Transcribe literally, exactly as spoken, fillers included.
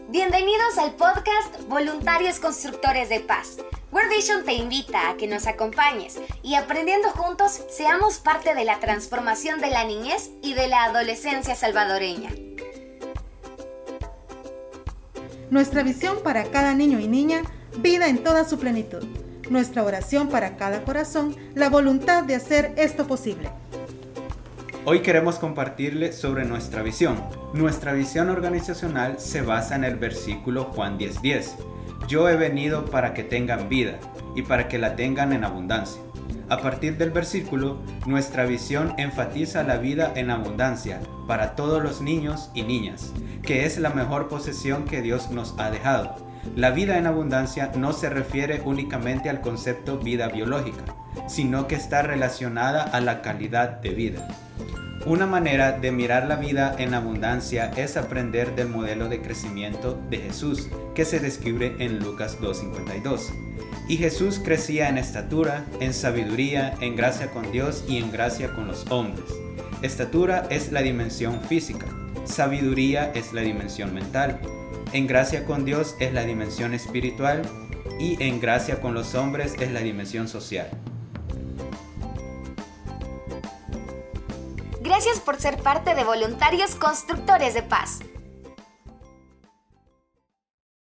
Bienvenidos al podcast Voluntarios Constructores de Paz. World Vision te invita a que nos acompañes y aprendiendo juntos seamos parte de la transformación de la niñez y de la adolescencia salvadoreña. Nuestra visión para cada niño y niña, vida en toda su plenitud. Nuestra oración para cada corazón, la voluntad de hacer esto posible. Hoy queremos compartirles sobre nuestra visión. Nuestra visión organizacional se basa en el versículo Juan diez diez. Yo he venido para que tengan vida y para que la tengan en abundancia. A partir del versículo, nuestra visión enfatiza la vida en abundancia para todos los niños y niñas, que es la mejor posesión que Dios nos ha dejado. La vida en abundancia no se refiere únicamente al concepto vida biológica, sino que está relacionada a la calidad de vida. Una manera de mirar la vida en abundancia es aprender del modelo de crecimiento de Jesús, que se describe en Lucas dos cincuenta y dos. Y Jesús crecía en estatura, en sabiduría, en gracia con Dios y en gracia con los hombres. Estatura es la dimensión física, sabiduría es la dimensión mental, en gracia con Dios es la dimensión espiritual y en gracia con los hombres es la dimensión social. Gracias por ser parte de Voluntarios Constructores de Paz.